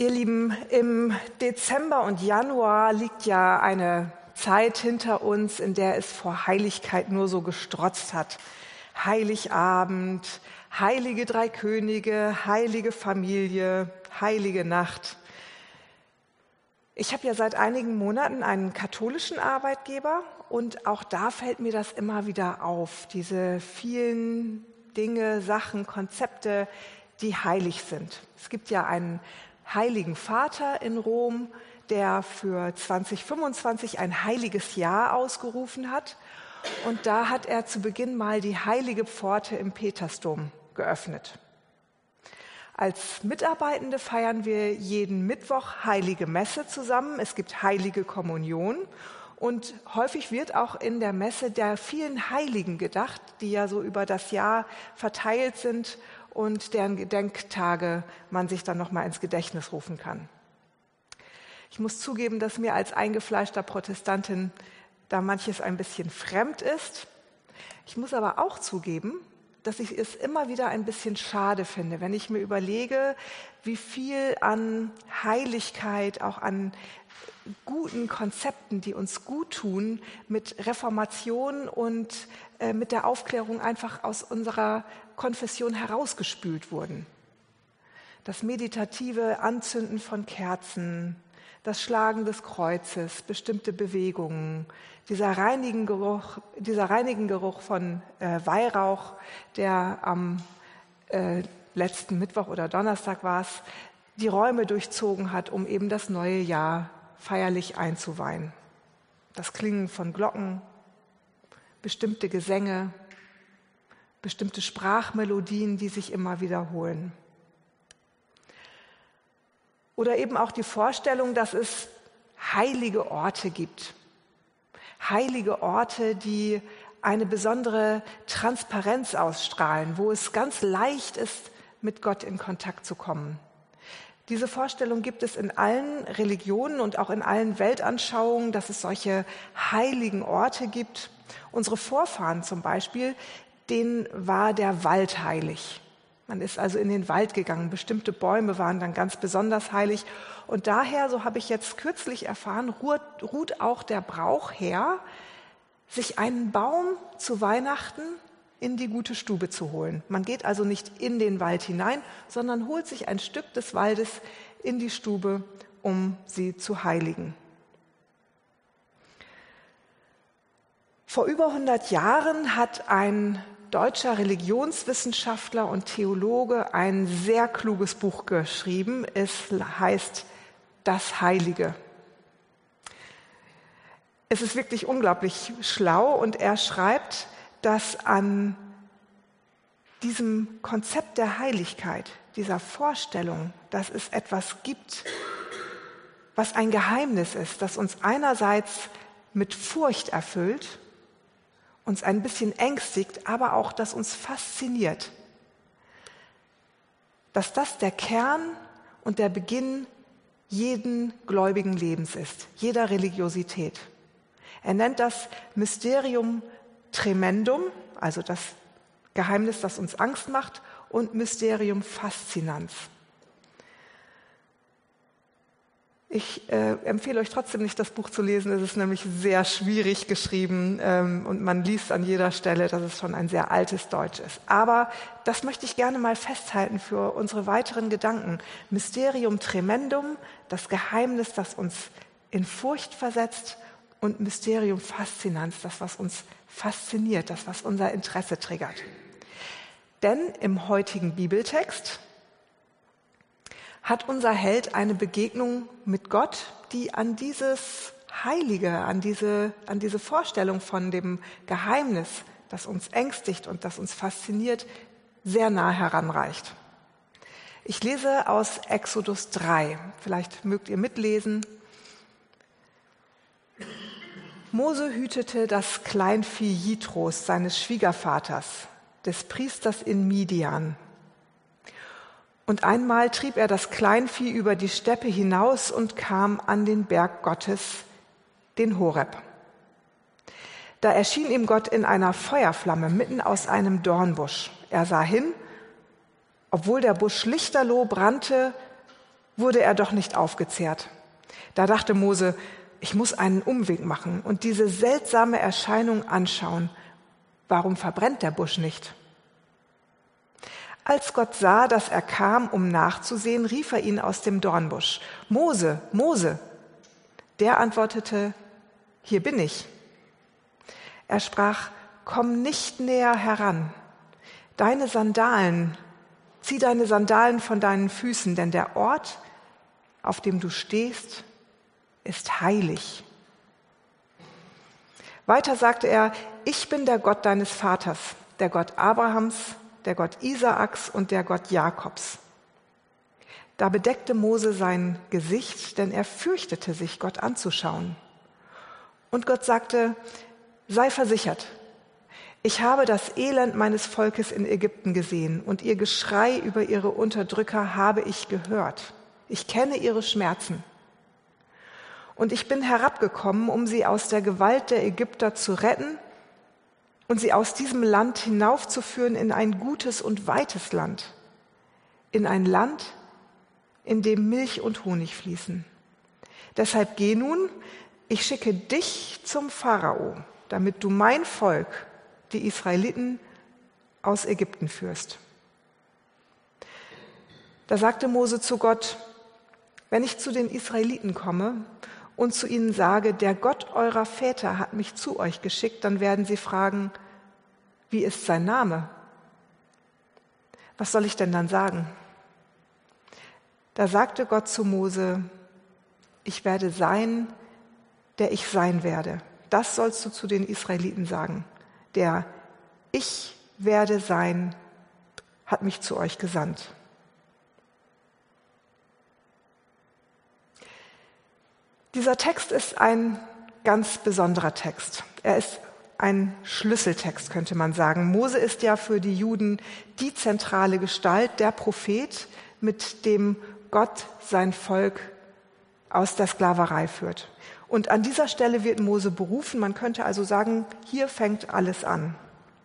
Ihr Lieben, im Dezember und Januar liegt ja eine Zeit hinter uns, in der es vor Heiligkeit nur so gestrotzt hat. Heiligabend, heilige drei Könige, heilige Familie, heilige Nacht. Ich habe ja seit einigen Monaten einen katholischen Arbeitgeber und auch da fällt mir das immer wieder auf, diese vielen Dinge, Sachen, Konzepte, die heilig sind. Es gibt ja einen Heiligen Vater in Rom, der für 2025 ein heiliges Jahr ausgerufen hat. Und da hat er zu Beginn mal die heilige Pforte im Petersdom geöffnet. Als Mitarbeitende feiern wir jeden Mittwoch heilige Messe zusammen. Es gibt heilige Kommunion. Und häufig wird auch in der Messe der vielen Heiligen gedacht, die ja so über das Jahr verteilt sind und deren Gedenktage man sich dann nochmal ins Gedächtnis rufen kann. Ich muss zugeben, dass mir als eingefleischter Protestantin da manches ein bisschen fremd ist. Ich muss aber auch zugeben, dass ich es immer wieder ein bisschen schade finde, wenn ich mir überlege, wie viel an Heiligkeit, auch an guten Konzepten, die uns gut tun, mit Reformation und mit der Aufklärung einfach aus unserer Konfession herausgespült wurden. Das meditative Anzünden von Kerzen, das Schlagen des Kreuzes, bestimmte Bewegungen, dieser reinigende Geruch von Weihrauch, der am letzten Mittwoch oder Donnerstag war es, die Räume durchzogen hat, um eben das neue Jahr feierlich einzuweihen. Das Klingen von Glocken, bestimmte Gesänge, bestimmte Sprachmelodien, die sich immer wiederholen. Oder eben auch die Vorstellung, dass es heilige Orte gibt. Heilige Orte, die eine besondere Transparenz ausstrahlen, wo es ganz leicht ist, mit Gott in Kontakt zu kommen. Diese Vorstellung gibt es in allen Religionen und auch in allen Weltanschauungen, dass es solche heiligen Orte gibt. Unsere Vorfahren zum Beispiel, denen war der Wald heilig. Man ist also in den Wald gegangen. Bestimmte Bäume waren dann ganz besonders heilig. Und daher, so habe ich jetzt kürzlich erfahren, ruht auch der Brauch her, sich einen Baum zu Weihnachten in die gute Stube zu holen. Man geht also nicht in den Wald hinein, sondern holt sich ein Stück des Waldes in die Stube, um sie zu heiligen. Vor über 100 Jahren hat ein deutscher Religionswissenschaftler und Theologe ein sehr kluges Buch geschrieben. Es heißt Das Heilige. Es ist wirklich unglaublich schlau und er schreibt, dass an diesem Konzept der Heiligkeit, dieser Vorstellung, dass es etwas gibt, was ein Geheimnis ist, das uns einerseits mit Furcht erfüllt, uns ein bisschen ängstigt, aber auch, das uns fasziniert, dass das der Kern und der Beginn jeden gläubigen Lebens ist, jeder Religiosität. Er nennt das Mysterium Tremendum, also das Geheimnis, das uns Angst macht, und Mysterium Fascinans. Ich empfehle euch trotzdem nicht, das Buch zu lesen. Es ist nämlich sehr schwierig geschrieben und man liest an jeder Stelle, dass es schon ein sehr altes Deutsch ist. Aber das möchte ich gerne mal festhalten für unsere weiteren Gedanken. Mysterium Tremendum, das Geheimnis, das uns in Furcht versetzt, und Mysterium Fascinans, das, was uns fasziniert, das, was unser Interesse triggert. Denn im heutigen Bibeltext hat unser Held eine Begegnung mit Gott, die an dieses Heilige, an diese Vorstellung von dem Geheimnis, das uns ängstigt und das uns fasziniert, sehr nah heranreicht. Ich lese aus Exodus 3. Vielleicht mögt ihr mitlesen. Mose hütete das Kleinvieh Jitros, seines Schwiegervaters, des Priesters in Midian. Und einmal trieb er das Kleinvieh über die Steppe hinaus und kam an den Berg Gottes, den Horeb. Da erschien ihm Gott in einer Feuerflamme mitten aus einem Dornbusch. Er sah hin, obwohl der Busch lichterloh brannte wurde er doch nicht aufgezehrt. Da dachte Mose, ich muss einen Umweg machen und diese seltsame Erscheinung anschauen. Warum verbrennt der Busch nicht? Als Gott sah, dass er kam, um nachzusehen, rief er ihn aus dem Dornbusch. Mose, Mose! Der antwortete, hier bin ich. Er sprach, komm nicht näher heran. Zieh deine Sandalen von deinen Füßen, denn der Ort, auf dem du stehst, ist heilig. Weiter sagte er, ich bin der Gott deines Vaters, der Gott Abrahams, der Gott Isaaks und der Gott Jakobs. Da bedeckte Mose sein Gesicht, denn er fürchtete sich, Gott anzuschauen. Und Gott sagte, sei versichert, ich habe das Elend meines Volkes in Ägypten gesehen und ihr Geschrei über ihre Unterdrücker habe ich gehört. Ich kenne ihre Schmerzen. Und ich bin herabgekommen, um sie aus der Gewalt der Ägypter zu retten und sie aus diesem Land hinaufzuführen in ein gutes und weites Land, in ein Land, in dem Milch und Honig fließen. Deshalb geh nun, ich schicke dich zum Pharao, damit du mein Volk, die Israeliten, aus Ägypten führst. Da sagte Mose zu Gott, wenn ich zu den Israeliten komme und zu ihnen sage, der Gott eurer Väter hat mich zu euch geschickt, dann werden sie fragen, wie ist sein Name? Was soll ich denn dann sagen? Da sagte Gott zu Mose, ich werde sein, der ich sein werde. Das sollst du zu den Israeliten sagen. Der Ich werde sein, hat mich zu euch gesandt. Dieser Text ist ein ganz besonderer Text. Er ist ein Schlüsseltext, könnte man sagen. Mose ist ja für die Juden die zentrale Gestalt, der Prophet, mit dem Gott sein Volk aus der Sklaverei führt. Und an dieser Stelle wird Mose berufen. Man könnte also sagen, hier fängt alles an.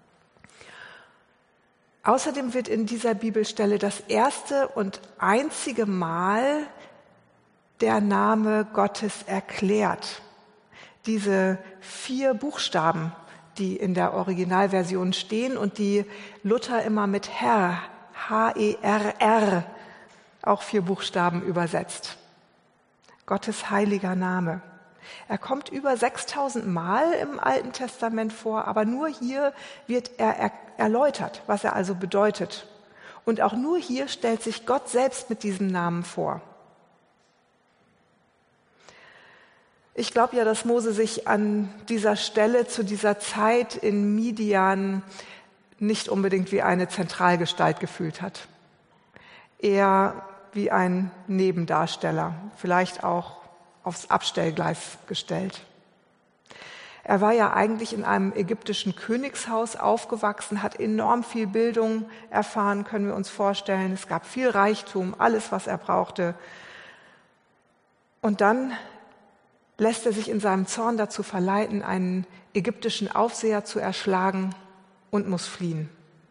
Außerdem wird in dieser Bibelstelle das erste und einzige Mal der Name Gottes erklärt. Diese 4 Buchstaben, die in der Originalversion stehen und die Luther immer mit Herr, H-E-R-R, auch 4 Buchstaben übersetzt. Gottes heiliger Name. Er kommt über 6000 Mal im Alten Testament vor, aber nur hier wird er erläutert, was er also bedeutet. Und auch nur hier stellt sich Gott selbst mit diesem Namen vor. Ich glaube ja, dass Mose sich an dieser Stelle, zu dieser Zeit in Midian nicht unbedingt wie eine Zentralgestalt gefühlt hat. Eher wie ein Nebendarsteller, vielleicht auch aufs Abstellgleis gestellt. Er war ja eigentlich in einem ägyptischen Königshaus aufgewachsen, hat enorm viel Bildung erfahren, können wir uns vorstellen. Es gab viel Reichtum, alles, was er brauchte. Und dann lässt er sich in seinem Zorn dazu verleiten, einen ägyptischen Aufseher zu erschlagen und muss fliehen.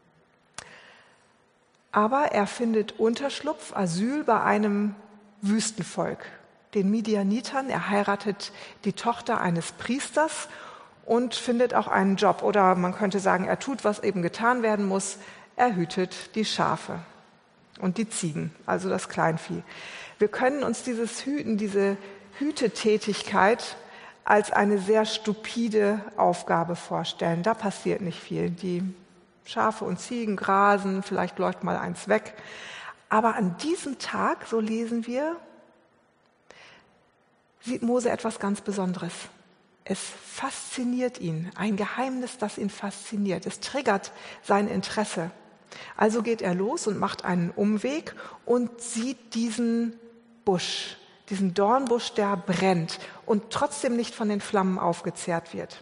Aber er findet Unterschlupf, Asyl bei einem Wüstenvolk, den Midianitern. Er heiratet die Tochter eines Priesters und findet auch einen Job. Oder man könnte sagen, er tut, was eben getan werden muss. Er hütet die Schafe und die Ziegen, also das Kleinvieh. Wir können uns dieses Hüten, diese Hütetätigkeit als eine sehr stupide Aufgabe vorstellen. Da passiert nicht viel. Die Schafe und Ziegen grasen, vielleicht läuft mal eins weg. Aber an diesem Tag, so lesen wir, sieht Mose etwas ganz Besonderes. Es fasziniert ihn, ein Geheimnis, das ihn fasziniert. Es triggert sein Interesse. Also geht er los und macht einen Umweg und sieht diesen Busch, diesen Dornbusch, der brennt und trotzdem nicht von den Flammen aufgezehrt wird.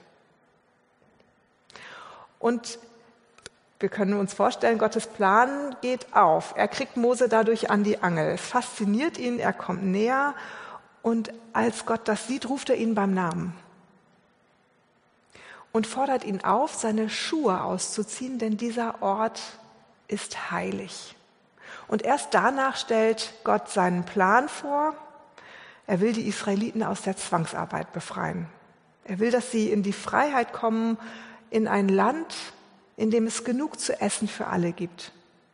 Und wir können uns vorstellen, Gottes Plan geht auf. Er kriegt Mose dadurch an die Angel. Es fasziniert ihn, er kommt näher und als Gott das sieht, ruft er ihn beim Namen und fordert ihn auf, seine Schuhe auszuziehen, denn dieser Ort ist heilig. Und erst danach stellt Gott seinen Plan vor. Er will die Israeliten aus der Zwangsarbeit befreien. Er will, dass sie in die Freiheit kommen, in ein Land, in dem es genug zu essen für alle gibt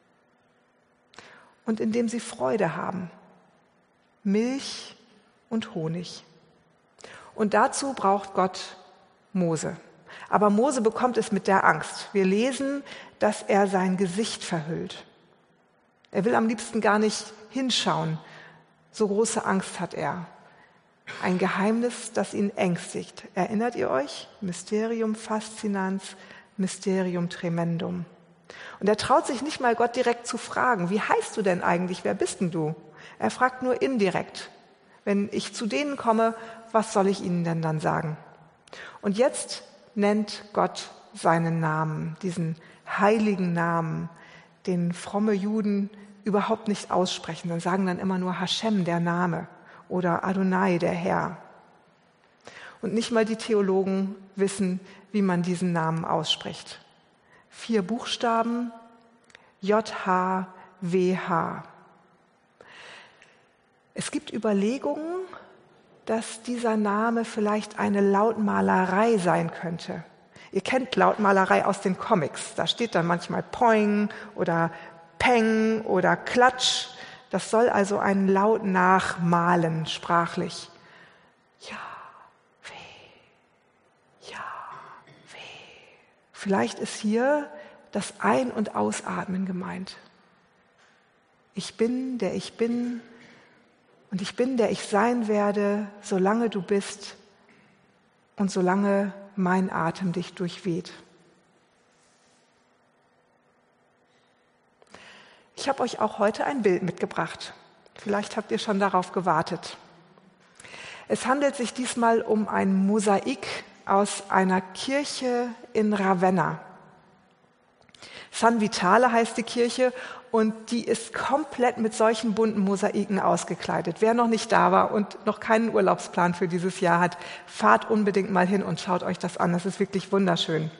und in dem sie Freude haben. Milch und Honig. Und dazu braucht Gott Mose. Aber Mose bekommt es mit der Angst. Wir lesen, dass er sein Gesicht verhüllt. Er will am liebsten gar nicht hinschauen. So große Angst hat er. Ein Geheimnis, das ihn ängstigt. Erinnert ihr euch? Mysterium fascinans, Mysterium tremendum. Und er traut sich nicht mal, Gott direkt zu fragen, wie heißt du denn eigentlich, wer bist denn du? Er fragt nur indirekt. Wenn ich zu denen komme, was soll ich ihnen denn dann sagen? Und jetzt nennt Gott seinen Namen, diesen heiligen Namen, den fromme Juden überhaupt nicht aussprechen. Dann sagen dann immer nur Hashem, der Name, oder Adonai, der Herr. Und nicht mal die Theologen wissen, wie man diesen Namen ausspricht. 4 Buchstaben, J-H-W-H. Es gibt Überlegungen, dass dieser Name vielleicht eine Lautmalerei sein könnte. Ihr kennt Lautmalerei aus den Comics. Da steht dann manchmal Poing oder Peng oder Klatsch. Das soll also einen Laut nachmalen, sprachlich. Ja, weh, ja, weh. Vielleicht ist hier das Ein- und Ausatmen gemeint. Ich bin, der ich bin, und ich bin, der ich sein werde, solange du bist und solange mein Atem dich durchweht. Ich habe euch auch heute ein Bild mitgebracht. Vielleicht habt ihr schon darauf gewartet. Es handelt sich diesmal um ein Mosaik aus einer Kirche in Ravenna. San Vitale heißt die Kirche und die ist komplett mit solchen bunten Mosaiken ausgekleidet. Wer noch nicht da war und noch keinen Urlaubsplan für dieses Jahr hat, fahrt unbedingt mal hin und schaut euch das an. Das ist wirklich wunderschön.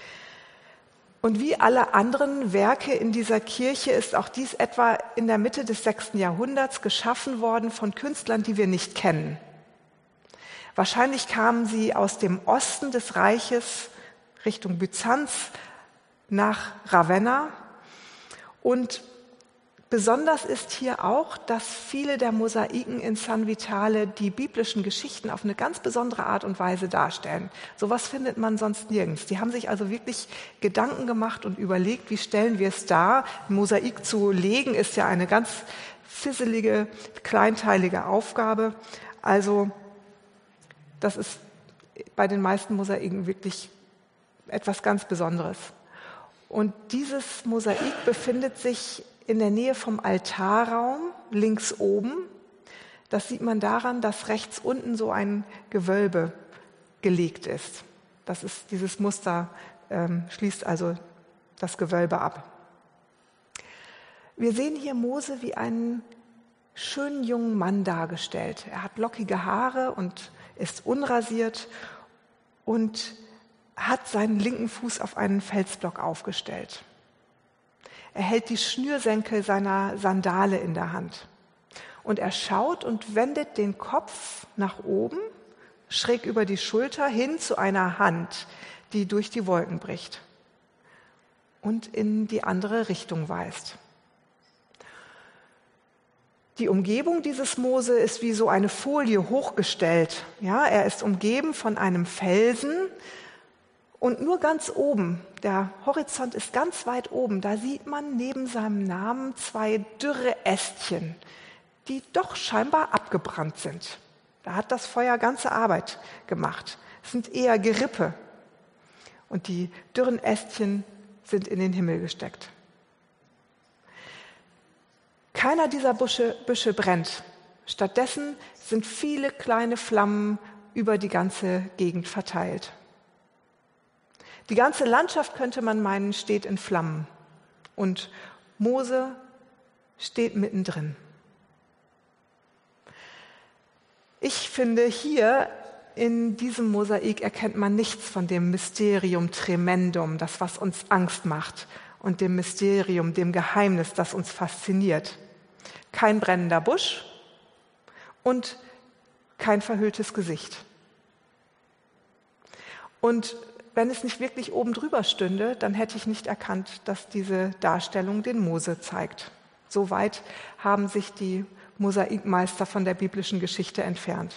Und wie alle anderen Werke in dieser Kirche ist auch dies etwa in der Mitte des 6. Jahrhunderts geschaffen worden von Künstlern, die wir nicht kennen. Wahrscheinlich kamen sie aus dem Osten des Reiches Richtung Byzanz nach Ravenna. Und besonders ist hier auch, dass viele der Mosaiken in San Vitale die biblischen Geschichten auf eine ganz besondere Art und Weise darstellen. Sowas findet man sonst nirgends. Die haben sich also wirklich Gedanken gemacht und überlegt, wie stellen wir es dar. Ein Mosaik zu legen ist ja eine ganz fisselige, kleinteilige Aufgabe. Also das ist bei den meisten Mosaiken wirklich etwas ganz Besonderes. Und dieses Mosaik befindet sich in der Nähe vom Altarraum, links oben. Das sieht man daran, dass rechts unten so ein Gewölbe gelegt ist. Dieses Muster schließt also das Gewölbe ab. Wir sehen hier Mose wie einen schönen jungen Mann dargestellt. Er hat lockige Haare und ist unrasiert und hat seinen linken Fuß auf einen Felsblock aufgestellt. Er hält die Schnürsenkel seiner Sandale in der Hand. Und er schaut und wendet den Kopf nach oben, schräg über die Schulter, hin zu einer Hand, die durch die Wolken bricht und in die andere Richtung weist. Die Umgebung dieses Mose ist wie so eine Folie hochgestellt. Ja, er ist umgeben von einem Felsen und nur ganz oben, der Horizont ist ganz weit oben, da sieht man neben seinem Namen 2 dürre Ästchen, die doch scheinbar abgebrannt sind. Da hat das Feuer ganze Arbeit gemacht. Es sind eher Gerippe und die dürren Ästchen sind in den Himmel gesteckt. Keiner dieser Büsche brennt. Stattdessen sind viele kleine Flammen über die ganze Gegend verteilt. Die ganze Landschaft, könnte man meinen, steht in Flammen. Und Mose steht mittendrin. Ich finde, hier in diesem Mosaik erkennt man nichts von dem Mysterium tremendum, das, was uns Angst macht und dem Mysterium, dem Geheimnis, das uns fasziniert. Kein brennender Busch und kein verhülltes Gesicht. Und wenn es nicht wirklich oben drüber stünde, dann hätte ich nicht erkannt, dass diese Darstellung den Mose zeigt. So weit haben sich die Mosaikmeister von der biblischen Geschichte entfernt.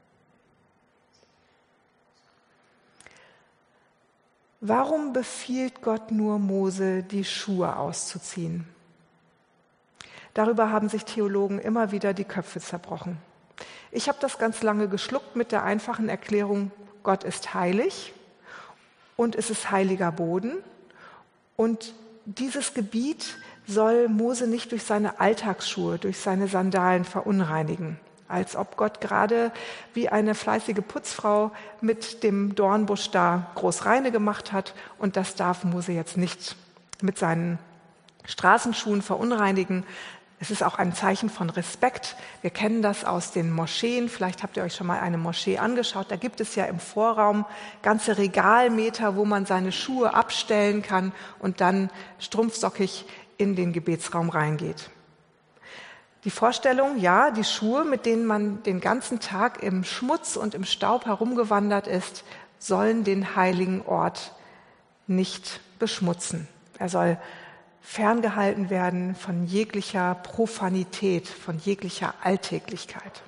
Warum befiehlt Gott nur Mose, die Schuhe auszuziehen? Darüber haben sich Theologen immer wieder die Köpfe zerbrochen. Ich habe das ganz lange geschluckt mit der einfachen Erklärung, Gott ist heilig und es ist heiliger Boden. Und dieses Gebiet soll Mose nicht durch seine Alltagsschuhe, durch seine Sandalen verunreinigen. Als ob Gott gerade wie eine fleißige Putzfrau mit dem Dornbusch da groß reine gemacht hat. Und das darf Mose jetzt nicht mit seinen Straßenschuhen verunreinigen. Es ist auch ein Zeichen von Respekt. Wir kennen das aus den Moscheen. Vielleicht habt ihr euch schon mal eine Moschee angeschaut. Da gibt es ja im Vorraum ganze Regalmeter, wo man seine Schuhe abstellen kann und dann strumpfsockig in den Gebetsraum reingeht. Die Vorstellung, ja, die Schuhe, mit denen man den ganzen Tag im Schmutz und im Staub herumgewandert ist, sollen den heiligen Ort nicht beschmutzen. Er soll ferngehalten werden von jeglicher Profanität, von jeglicher Alltäglichkeit.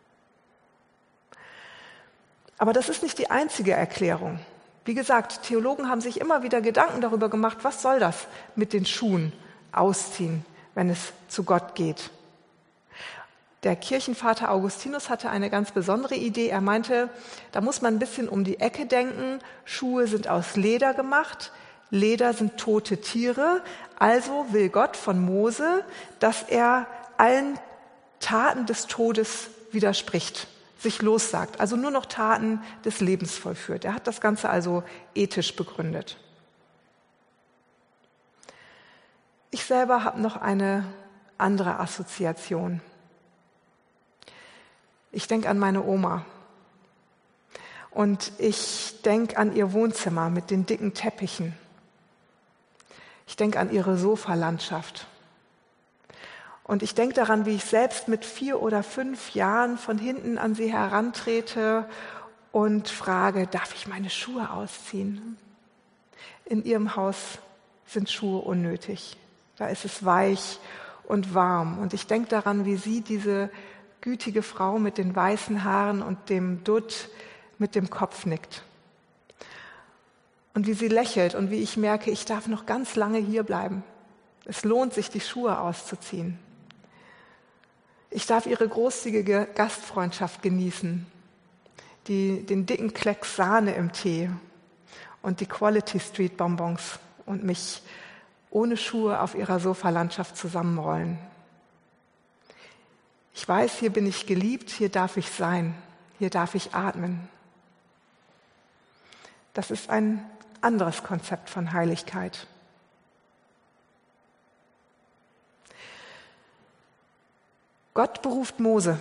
Aber das ist nicht die einzige Erklärung. Wie gesagt, Theologen haben sich immer wieder Gedanken darüber gemacht, was soll das mit den Schuhen ausziehen, wenn es zu Gott geht. Der Kirchenvater Augustinus hatte eine ganz besondere Idee. Er meinte, da muss man ein bisschen um die Ecke denken. Schuhe sind aus Leder gemacht. Leder sind tote Tiere. Also will Gott von Mose, dass er allen Taten des Todes widerspricht, sich lossagt. Also nur noch Taten des Lebens vollführt. Er hat das Ganze also ethisch begründet. Ich selber habe noch eine andere Assoziation. Ich denke an meine Oma und ich denke an ihr Wohnzimmer mit den dicken Teppichen. Ich denke an ihre Sofalandschaft. Und ich denke daran, wie ich selbst mit 4 oder 5 Jahren von hinten an sie herantrete und frage, darf ich meine Schuhe ausziehen? In ihrem Haus sind Schuhe unnötig. Da ist es weich und warm. Und ich denke daran, wie sie, diese gütige Frau mit den weißen Haaren und dem Dutt, mit dem Kopf nickt. Und wie sie lächelt und wie ich merke, ich darf noch ganz lange hier bleiben. Es lohnt sich, die Schuhe auszuziehen. Ich darf ihre großzügige Gastfreundschaft genießen, den dicken Klecks Sahne im Tee und die Quality Street Bonbons und mich ohne Schuhe auf ihrer Sofalandschaft zusammenrollen. Ich weiß, hier bin ich geliebt, hier darf ich sein, hier darf ich atmen. Das ist ein anderes Konzept von Heiligkeit. Gott beruft Mose.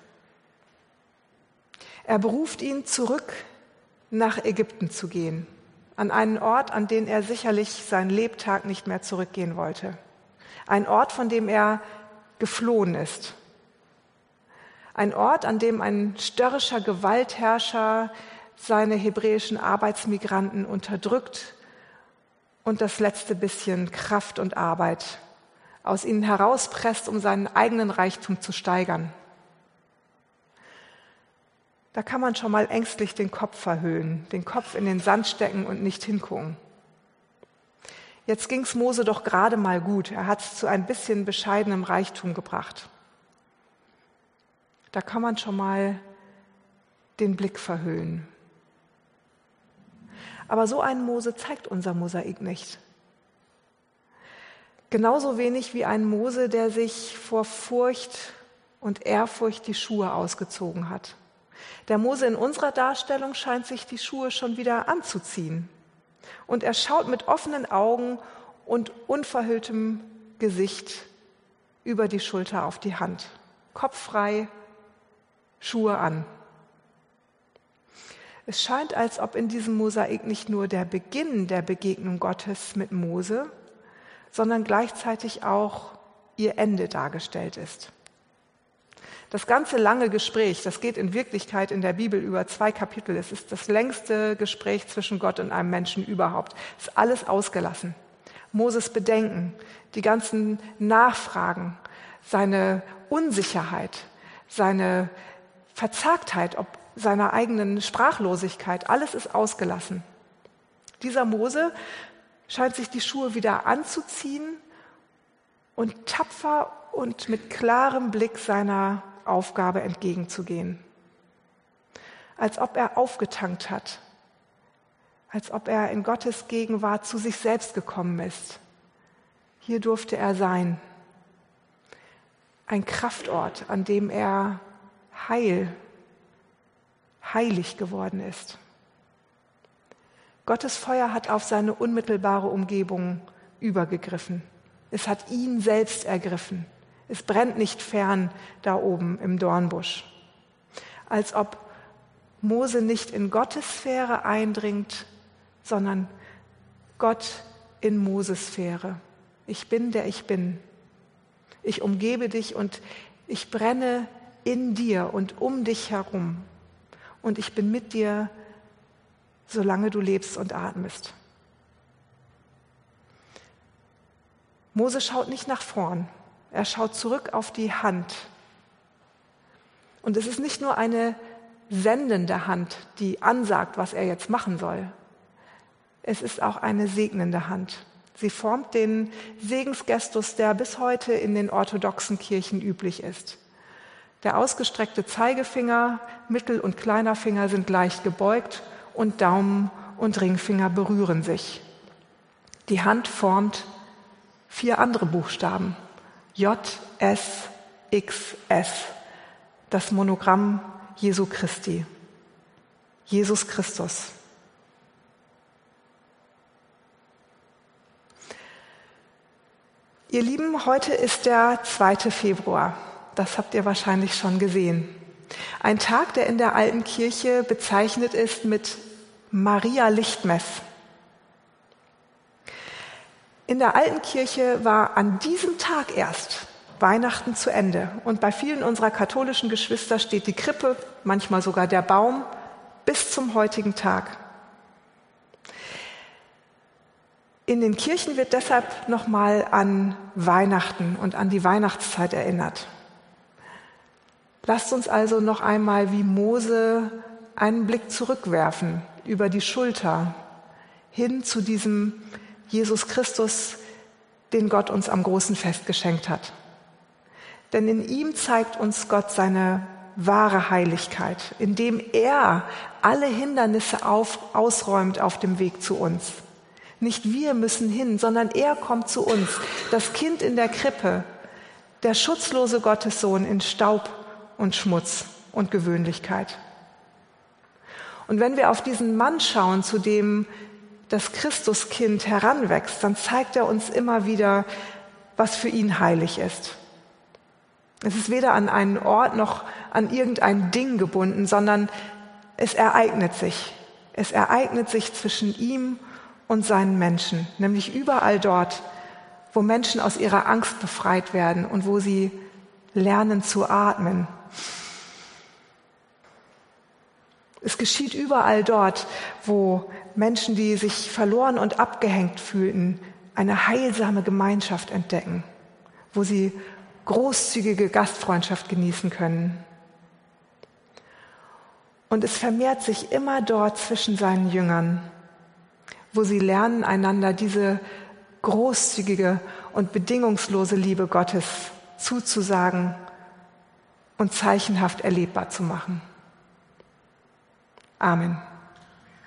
Er beruft ihn, zurück nach Ägypten zu gehen, an einen Ort, an den er sicherlich seinen Lebtag nicht mehr zurückgehen wollte. Ein Ort, von dem er geflohen ist. Ein Ort, an dem ein störrischer Gewaltherrscher seine hebräischen Arbeitsmigranten unterdrückt und das letzte bisschen Kraft und Arbeit aus ihnen herauspresst, um seinen eigenen Reichtum zu steigern. Da kann man schon mal ängstlich den Kopf verhüllen, den Kopf in den Sand stecken und nicht hingucken. Jetzt ging's Mose doch gerade mal gut. Er hat es zu ein bisschen bescheidenem Reichtum gebracht. Da kann man schon mal den Blick verhüllen. Aber so einen Mose zeigt unser Mosaik nicht. Genauso wenig wie ein Mose, der sich vor Furcht und Ehrfurcht die Schuhe ausgezogen hat. Der Mose in unserer Darstellung scheint sich die Schuhe schon wieder anzuziehen. Und er schaut mit offenen Augen und unverhülltem Gesicht über die Schulter auf die Hand. Kopf frei, Schuhe an. Es scheint, als ob in diesem Mosaik nicht nur der Beginn der Begegnung Gottes mit Mose, sondern gleichzeitig auch ihr Ende dargestellt ist. Das ganze lange Gespräch, das geht in Wirklichkeit in der Bibel über 2 Kapitel. Es ist das längste Gespräch zwischen Gott und einem Menschen überhaupt. Es ist alles ausgelassen. Moses Bedenken, die ganzen Nachfragen, seine Unsicherheit, seine Verzagtheit, ob seiner eigenen Sprachlosigkeit, alles ist ausgelassen. Dieser Mose scheint sich die Schuhe wieder anzuziehen und tapfer und mit klarem Blick seiner Aufgabe entgegenzugehen. Als ob er aufgetankt hat, als ob er in Gottes Gegenwart zu sich selbst gekommen ist. Hier durfte er sein. Ein Kraftort, an dem er heilig geworden ist. Gottes Feuer hat auf seine unmittelbare Umgebung übergegriffen. Es hat ihn selbst ergriffen. Es brennt nicht fern da oben im Dornbusch. Als ob Mose nicht in Gottes Sphäre eindringt, sondern Gott in Moses Sphäre. Ich bin, der ich bin. Ich umgebe dich und ich brenne in dir und um dich herum. Und ich bin mit dir, solange du lebst und atmest. Mose schaut nicht nach vorn. Er schaut zurück auf die Hand. Und es ist nicht nur eine sendende Hand, die ansagt, was er jetzt machen soll. Es ist auch eine segnende Hand. Sie formt den Segensgestus, der bis heute in den orthodoxen Kirchen üblich ist. Der ausgestreckte Zeigefinger, Mittel- und kleiner Finger sind leicht gebeugt und Daumen und Ringfinger berühren sich. Die Hand formt 4 andere Buchstaben. J, S, X, S. Das Monogramm Jesu Christi. Jesus Christus. Ihr Lieben, heute ist der 2. Februar. Das habt ihr wahrscheinlich schon gesehen. Ein Tag, der in der alten Kirche bezeichnet ist mit Maria Lichtmess. In der alten Kirche war an diesem Tag erst Weihnachten zu Ende. Und bei vielen unserer katholischen Geschwister steht die Krippe, manchmal sogar der Baum, bis zum heutigen Tag. In den Kirchen wird deshalb nochmal an Weihnachten und an die Weihnachtszeit erinnert. Lasst uns also noch einmal wie Mose einen Blick zurückwerfen über die Schulter hin zu diesem Jesus Christus, den Gott uns am großen Fest geschenkt hat. Denn in ihm zeigt uns Gott seine wahre Heiligkeit, indem er alle Hindernisse ausräumt auf dem Weg zu uns. Nicht wir müssen hin, sondern er kommt zu uns, das Kind in der Krippe, der schutzlose Gottessohn in Staub und Schmutz und Gewöhnlichkeit. Und wenn wir auf diesen Mann schauen, zu dem das Christuskind heranwächst, dann zeigt er uns immer wieder, was für ihn heilig ist. Es ist weder an einen Ort noch an irgendein Ding gebunden, sondern es ereignet sich. Es ereignet sich zwischen ihm und seinen Menschen, nämlich überall dort, wo Menschen aus ihrer Angst befreit werden und wo sie lernen zu atmen. Es geschieht überall dort, wo Menschen, die sich verloren und abgehängt fühlten, eine heilsame Gemeinschaft entdecken, wo sie großzügige Gastfreundschaft genießen können. Und es vermehrt sich immer dort zwischen seinen Jüngern, wo sie lernen, einander diese großzügige und bedingungslose Liebe Gottes zuzusagen und zeichenhaft erlebbar zu machen. Amen.